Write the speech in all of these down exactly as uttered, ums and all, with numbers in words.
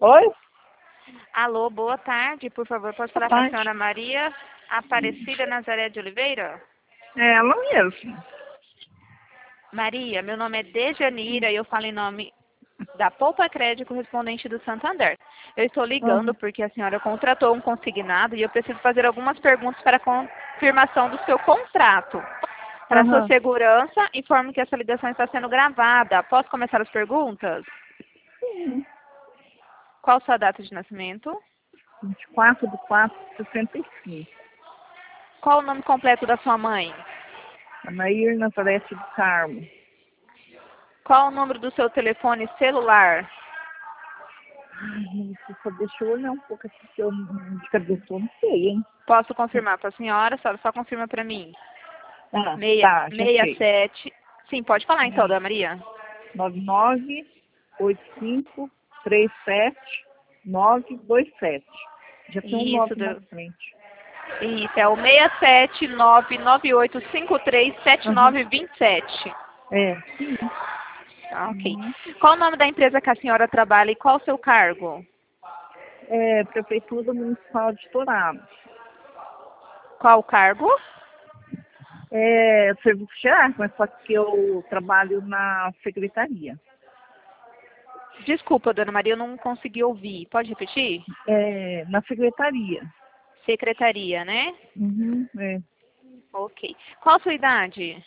Oi? Alô, boa tarde. Por favor, posso Boa falar com a tarde. senhora Maria Aparecida Nazaré de Oliveira? É ela mesmo. Maria, meu nome é Dejanira e eu falo em nome da Poupa Crédito correspondente do Santander. Eu estou ligando Uhum. porque a senhora contratou um consignado e eu preciso fazer algumas perguntas para a confirmação do seu contrato. Para sua Aham. segurança, informo que essa ligação está sendo gravada. Posso começar as perguntas? Sim. Qual sua data de nascimento? vinte e quatro de quatro de sessenta e cinco. Qual o nome completo da sua mãe? Anair Nazarete do Carmo. Qual o número do seu telefone celular? Ai, você só deixa eu olhar um pouco aqui que eu não- de cabeça eu não sei, hein? Posso confirmar para a senhora? Só, só confirma para mim. Ah, Meia, tá, já meia sei. sete. Sim, pode falar então, dona Maria. nove nove oito cinco três sete nove dois sete. Já tem um Isso, nove na do- frente. isso é o seis sete nove nove oito cinco três sete Aham. nove dois sete. É, sim. Ah, ok. Uhum. Qual o nome da empresa que a senhora trabalha e qual o seu cargo? É, Prefeitura Municipal de Dourados. Qual o cargo? É, serviço geral, mas só que eu trabalho na secretaria. Desculpa, dona Maria, eu não consegui ouvir. Pode repetir? É, na secretaria. Secretaria, né? Uhum, é. Ok. Qual a sua idade?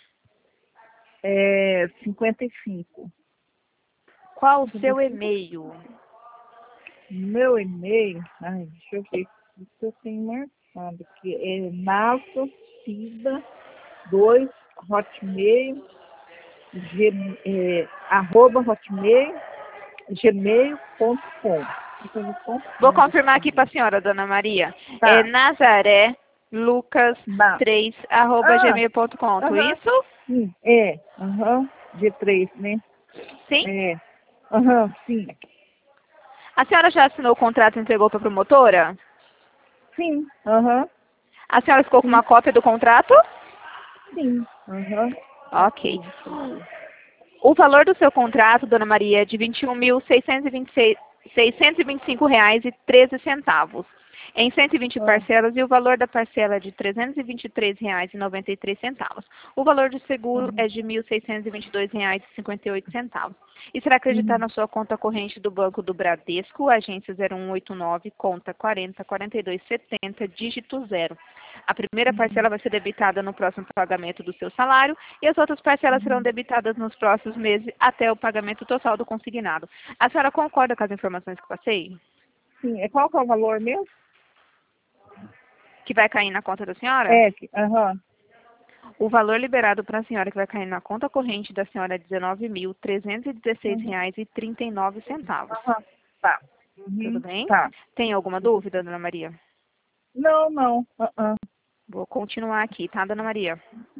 É cinquenta e cinco. Qual o cinquenta e seu cinco? e-mail? Meu e-mail, ai, deixa eu ver se eu tenho marcado aqui. É nasocida dois hotmail, g, é, arroba hotmail, gmail ponto com. Vou confirmar aqui para a senhora, dona Maria. É Tá, Nazaré Lucas dá. três arroba Ah, gmail ponto com, aham, isso? sim, é, aham, G três, né? Sim? É, aham, sim, A senhora já assinou o contrato e entregou para a promotora? sim, aham, A senhora ficou com sim, uma cópia do contrato? sim, aham, tá Ok. aqui, deixa eu ver. O valor do seu contrato, dona Maria, é de vinte e um mil seiscentos e e vinte e cinco reais e treze centavos. Em cento e vinte Ah, parcelas e o valor da parcela é de trezentos e vinte e três reais e noventa e três centavos. O valor do seguro aham, é de mil seiscentos e vinte e dois reais e cinquenta e oito centavos. E será acreditar uhum, na sua conta corrente do Banco do Bradesco, agência zero um oito nove, conta quarenta, quarenta e dois setenta, dígito zero. A primeira parcela uhum, vai ser debitada no próximo pagamento do seu salário e as outras parcelas serão uhum. debitadas nos próximos meses até o pagamento total do consignado. A senhora concorda com as informações que passei? Sim, é qual que é o valor mesmo? Que vai cair na conta da senhora? É, que- aham, O valor liberado para a senhora que vai cair na conta corrente da senhora é dezenove mil trezentos e dezesseis uhum, reais e trinta e nove centavos. aham, tá, Tudo uhum, bem? tá, Tem alguma tudo dúvida, bem. dona Maria? Não, não, aham, Vou continuar aqui, tá, dona Maria?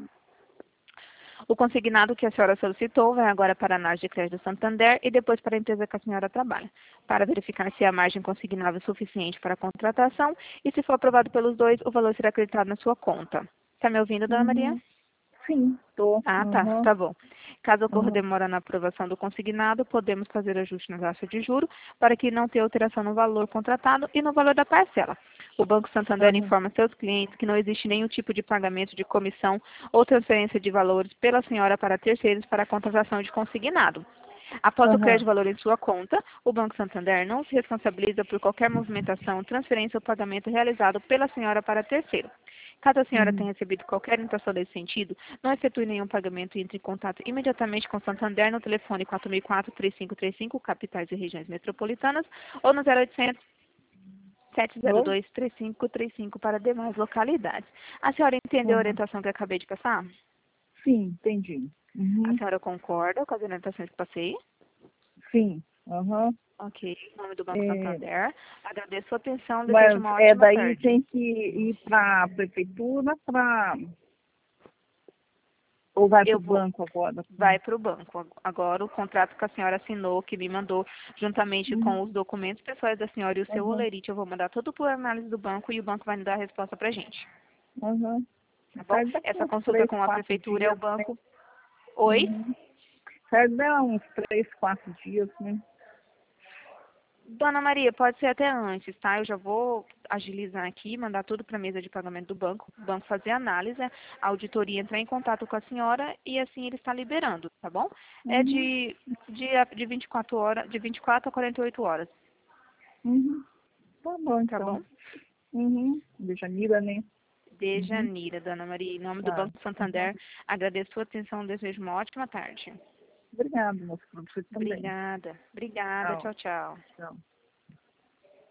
O consignado que a senhora solicitou vai agora para a análise de crédito do Santander e depois para a empresa que a senhora trabalha, para verificar se a margem consignável é suficiente para a contratação e, se for aprovado pelos dois, o valor será acreditado na sua conta. Está me ouvindo, dona Maria? uhum, sim, tô, Ah, tá, aham, tá bom. Caso ocorra aham, demora na aprovação do consignado, podemos fazer ajuste na taxa de juro para que não tenha alteração no valor contratado e no valor da parcela. O Banco Santander aham, informa seus clientes que não existe nenhum tipo de pagamento de comissão ou transferência de valores pela senhora para terceiros para a contratação de consignado. Após o crédito aham, de valor em sua conta, o Banco Santander não se responsabiliza por qualquer movimentação, transferência ou pagamento realizado pela senhora para terceiro. Caso a senhora uhum, tenha recebido qualquer orientação nesse sentido, não efetue nenhum pagamento e entre em contato imediatamente com o Santander no telefone quatro mil e quatro, três cinco três cinco, capitais e regiões metropolitanas, ou no zero oitocentos, sete zero oi? dois, três cinco três cinco para demais localidades. A senhora entendeu a Aham, orientação que eu acabei de passar? sim, entendi, A uhum, senhora concorda com as orientações que passei? sim, aham. Ok, em nome do Banco É, Santander. Agradeço a sua atenção. Desejo mas uma é ótima daí tarde. tem que ir para a prefeitura pra, ou vai para Eu o vou. banco agora? Vai para o banco. Agora, o contrato que a senhora assinou, que me mandou, juntamente Uhum, com os documentos pessoais da senhora e o seu aham, olerite, eu vou mandar tudo por análise do banco e o banco vai me dar a resposta para a gente. aham. Tá bom? Sai daqui Essa uns consulta três, com a quatro prefeitura é o dias, né? banco. Oi? Uhum. Sai dar uns três, quatro dias, né? Dona Maria, pode ser até antes, tá? Eu já vou agilizar aqui, mandar tudo para a mesa de pagamento do banco, o banco fazer análise, a auditoria entrar em contato com a senhora e assim ele está liberando, tá bom? É Uhum. de, de, de vinte e quatro horas, de vinte e quatro a quarenta e oito horas, Uhum. Tá bom, tá então. bom? Uhum. De Janira, né? De Uhum. Janira, Dona Maria, em nome do Tá. Banco Santander, agradeço a sua atenção, desejo uma ótima tarde. Obrigada, moça, pra você também. Obrigada, obrigada, Tchau. tchau, tchau. Tchau.